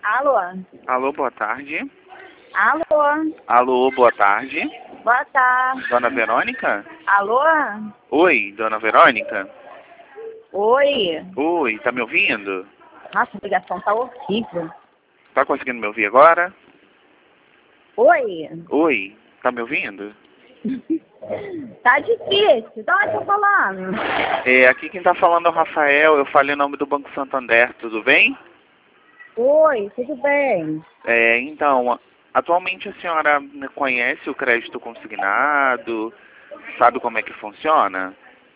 Alô? Alô, boa tarde. Alô? Alô, boa tarde. Boa tarde. Dona Verônica? Alô? Oi, Dona Verônica? Oi? Oi, tá me ouvindo? Nossa, a ligação tá horrível. Tá conseguindo me ouvir agora? Oi? Oi, tá me ouvindo? Tá difícil. De onde eu tô falando? Aqui quem tá falando é o Rafael, eu falei o nome do Banco Santander, tudo bem? Oi, tudo bem? Então, atualmente a senhora conhece o crédito consignado? Sabe como é que funciona?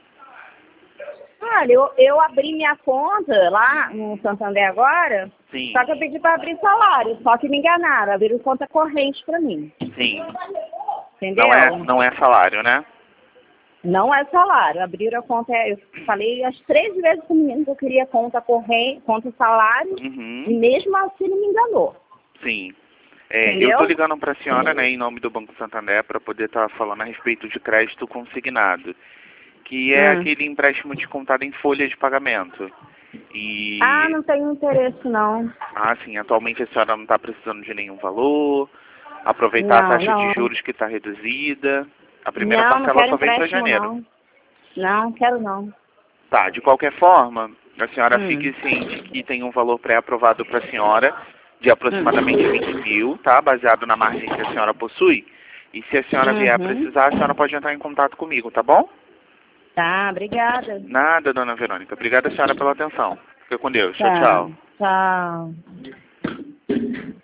Olha, eu abri minha conta lá no Santander agora, Sim, só que eu pedi para abrir salário, só que me enganaram, abriram conta corrente para mim, sim. entendeu? Não é salário, né? Não é salário, abriram a conta, eu falei as 3 vezes com o menino que eu queria conta corrente, conta salário, e Uhum, mesmo assim ele me enganou, sim. Eu entendeu? estou ligando para a senhora, né, em nome do Banco Santander, para poder estar falando a respeito de crédito consignado, que é aquele empréstimo descontado em folha de pagamento. Ah, E, não tenho interesse não. sim, atualmente a senhora não está precisando de nenhum valor, aproveitar a Não, taxa de não. juros que está reduzida. A primeira Não, não parcela quero só vem para empréstimo janeiro. não. Não, quero não. Tá, de qualquer forma, a senhora Hum. fique ciente que tem um valor pré-aprovado para a senhora de aproximadamente 20 mil, tá? Baseado na margem que a senhora possui. E se a senhora vier a Uhum. precisar, a senhora pode entrar em contato comigo, tá bom? Tá, obrigada. Nada, dona Verônica. Obrigada, senhora, pela atenção. Fica com Deus. Tchau, Tá, tchau. tchau.